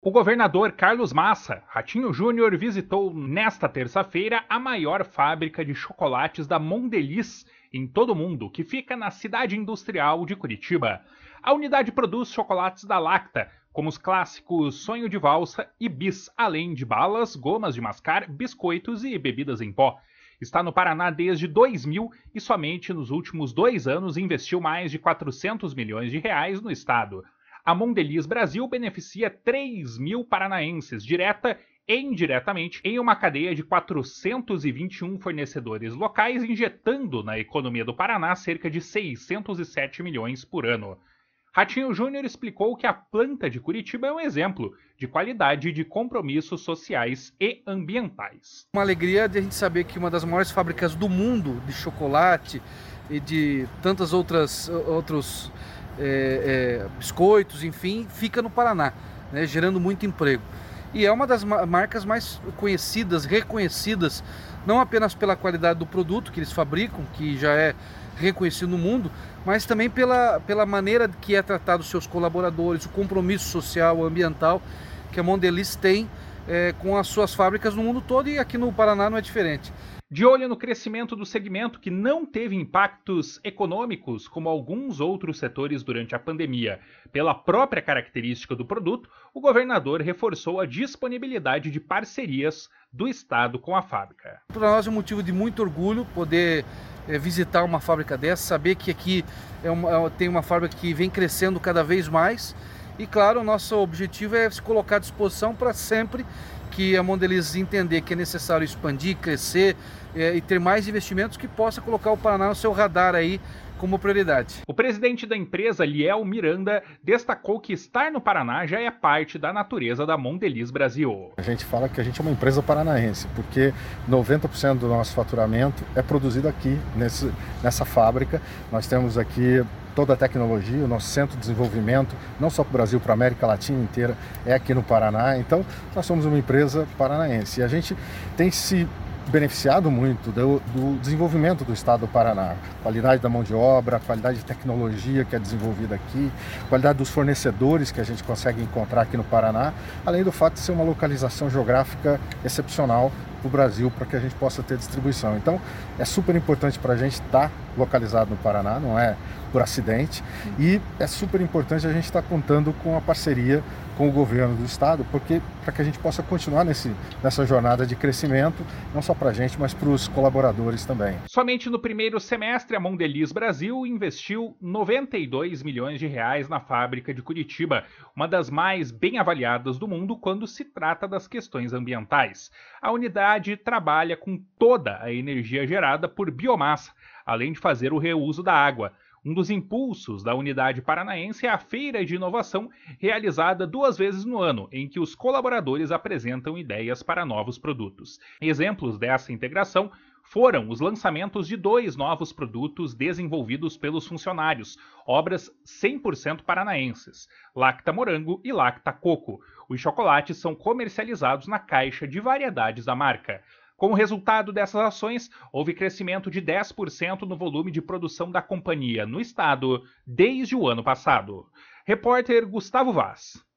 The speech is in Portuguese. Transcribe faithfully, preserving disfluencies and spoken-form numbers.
O governador Carlos Massa, Ratinho Júnior, visitou nesta terça-feira a maior fábrica de chocolates da Mondelez em todo o mundo, que fica na cidade industrial de Curitiba. A unidade produz chocolates da Lacta, como os clássicos Sonho de Valsa e Bis, além de balas, gomas de mascar, biscoitos e bebidas em pó. Está no Paraná desde dois mil e somente nos últimos dois anos investiu mais de quatrocentos milhões de reais no estado. A Mondelez Brasil beneficia três mil paranaenses, direta e indiretamente, em uma cadeia de quatrocentos e vinte e um fornecedores locais, injetando na economia do Paraná cerca de seiscentos e sete milhões por ano. Ratinho Júnior explicou que a planta de Curitiba é um exemplo de qualidade e de compromissos sociais e ambientais. Uma alegria de a gente saber que uma das maiores fábricas do mundo de chocolate e de tantas outras outros é, é, biscoitos, enfim, fica no Paraná, né, gerando muito emprego. E é uma das marcas mais conhecidas, reconhecidas, não apenas pela qualidade do produto que eles fabricam, que já é reconhecido no mundo, mas também pela, pela maneira que é tratado os seus colaboradores, o compromisso social, ambiental que a Mondelez tem é, com as suas fábricas no mundo todo, e aqui no Paraná não é diferente. De olho no crescimento do segmento, que não teve impactos econômicos como alguns outros setores durante a pandemia, pela própria característica do produto, o governador reforçou a disponibilidade de parcerias do estado com a fábrica. Para nós é um motivo de muito orgulho poder é, visitar uma fábrica dessa, saber que aqui é uma, tem uma fábrica que vem crescendo cada vez mais. E claro, o nosso objetivo é se colocar à disposição para sempre que a Mondelez entender que é necessário expandir, crescer é, e ter mais investimentos, que possa colocar o Paraná no seu radar aí como prioridade. O presidente da empresa, Liel Miranda, destacou que estar no Paraná já é parte da natureza da Mondelez Brasil. A gente fala que a gente é uma empresa paranaense, porque noventa por cento do nosso faturamento é produzido aqui, nesse, nessa fábrica. Nós temos aqui toda a tecnologia, o nosso centro de desenvolvimento, não só para o Brasil, para a América Latina inteira, é aqui no Paraná. Então, nós somos uma empresa paranaense e a gente tem se beneficiado muito do, do desenvolvimento do estado do Paraná, qualidade da mão de obra, qualidade de tecnologia que é desenvolvida aqui, qualidade dos fornecedores que a gente consegue encontrar aqui no Paraná, além do fato de ser uma localização geográfica excepcional para o Brasil, para que a gente possa ter distribuição. Então, é super importante para a gente estar localizado no Paraná, não é por acidente, e é super importante a gente estar contando com a parceria com o governo do estado, porque para que a gente possa continuar nesse, nessa jornada de crescimento, não só para a gente, mas para os colaboradores também. Somente no primeiro semestre, a Mondelez Brasil investiu noventa e dois milhões de reais na fábrica de Curitiba, uma das mais bem avaliadas do mundo quando se trata das questões ambientais. A unidade trabalha com toda a energia gerada por biomassa, além de fazer o reuso da água. Um dos impulsos da unidade paranaense é a Feira de Inovação, realizada duas vezes no ano, em que os colaboradores apresentam ideias para novos produtos. Exemplos dessa integração foram os lançamentos de dois novos produtos desenvolvidos pelos funcionários, obras cem por cento paranaenses, Lacta Morango e Lacta Coco. Os chocolates são comercializados na caixa de variedades da marca. Como resultado dessas ações, houve crescimento de dez por cento no volume de produção da companhia no estado desde o ano passado. Repórter Gustavo Vaz.